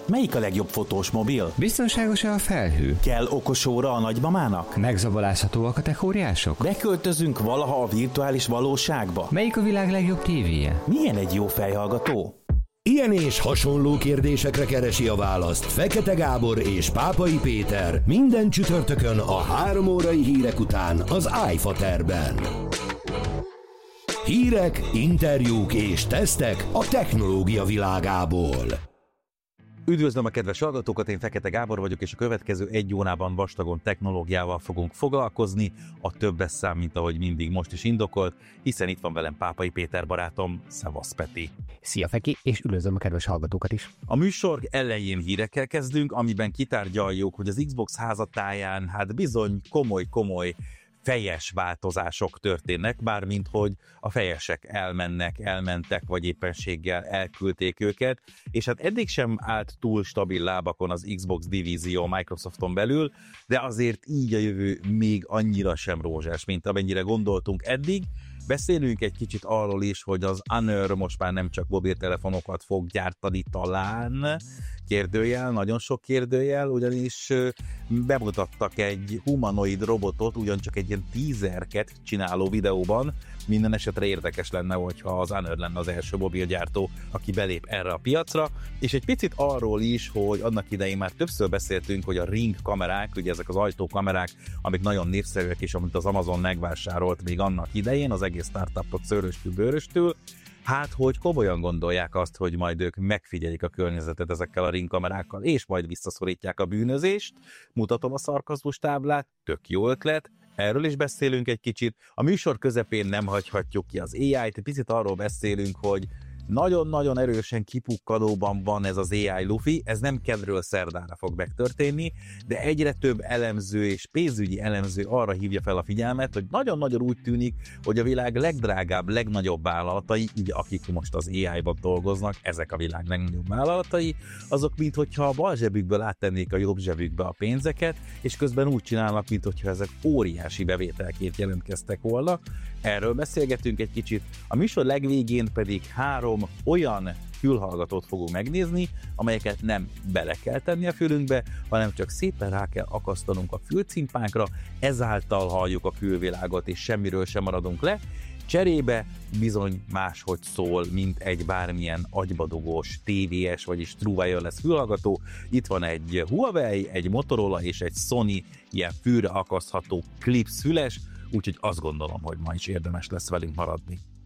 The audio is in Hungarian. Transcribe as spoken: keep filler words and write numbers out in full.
Melyik a legjobb fotós mobil? Biztonságos-e a felhő? Kell okos óra a nagymamának? Megzabolázhatóak a techóriások? Beköltözünk valaha a virtuális valóságba? Melyik a világ legjobb tévéje? Milyen egy jó fejhallgató? Ilyen és hasonló kérdésekre keresi a választ Fekete Gábor és Pápai Péter minden csütörtökön a három órai hírek után az iFaterben. Hírek, interjúk és tesztek a technológia világából. Üdvözlöm a kedves hallgatókat, én Fekete Gábor vagyok, és a következő egy órában vastagon technológiával fogunk foglalkozni. A többes szám, mint ahogy mindig most is indokolt, hiszen itt van velem Pápai Péter barátom. Szevasz, Peti! Szia, Feki, és üdvözlöm a kedves hallgatókat is! A műsor elején hírekkel kezdünk, amiben kitárgyaljuk, hogy az Xbox házatáján hát bizony komoly-komoly fejes változások történnek, bármint hogy a fejesek elmennek, elmentek, vagy éppenséggel elküldték őket, és hát eddig sem állt túl stabil lábakon az Xbox divízió Microsofton belül, de azért így a jövő még annyira sem rózsás, mint amennyire gondoltunk eddig. Beszélünk egy kicsit arról is, hogy az Honor most már nem csak mobiltelefonokat fog gyártani talán, kérdőjel, nagyon sok kérdőjel, ugyanis bemutattak egy humanoid robotot, ugyancsak egy ilyen teaserket csináló videóban. Minden esetre érdekes lenne, hogyha az Honor lenne az első mobilgyártó, aki belép erre a piacra, és egy picit arról is, hogy annak idején már többször beszéltünk, hogy a Ring kamerák, ugye ezek az ajtókamerák, amik nagyon népszerűek, és amit az Amazon megvásárolt még annak idején, az egész startupot szőröstül-bőröstül, hát, hogy komolyan gondolják azt, hogy majd ők megfigyelik a környezetet ezekkel a Ring kamerákkal, és majd visszaszorítják a bűnözést. Mutatom a szarkasztus táblát, tök jó ötlet, erről is beszélünk egy kicsit. A műsor közepén nem hagyhatjuk ki az á í-t, picit arról beszélünk, hogy nagyon-nagyon erősen kipukkadóban van ez az á í lufi, ez nem kedről szerdára fog megtörténni, de egyre több elemző és pénzügyi elemző arra hívja fel a figyelmet, hogy nagyon-nagyon úgy tűnik, hogy a világ legdrágább, legnagyobb vállalatai, ugye akik most az á í-ban dolgoznak, ezek a világ legnagyobb vállalatai, azok minthogyha a bal zsebükből áttennék a jobb zsebükbe a pénzeket, és közben úgy csinálnak, minthogyha ezek óriási bevételként jelentkeztek volna. Erről beszélgetünk egy kicsit. A műsor legvégén pedig három olyan fülhallgatót fogunk megnézni, amelyeket nem bele kell tenni a fülünkbe, hanem csak szépen rá kell akasztanunk a fülcimpánkra, ezáltal halljuk a külvilágot, és semmiről sem maradunk le. Cserébe bizony máshogy szól, mint egy bármilyen agybadugós té vé es, vagyis True Wireless fülhallgató. Itt van egy Huawei, egy Motorola és egy Sony ilyen fülre akasztható Clips füles, úgyhogy azt gondolom, hogy ma is érdemes lesz velünk maradni.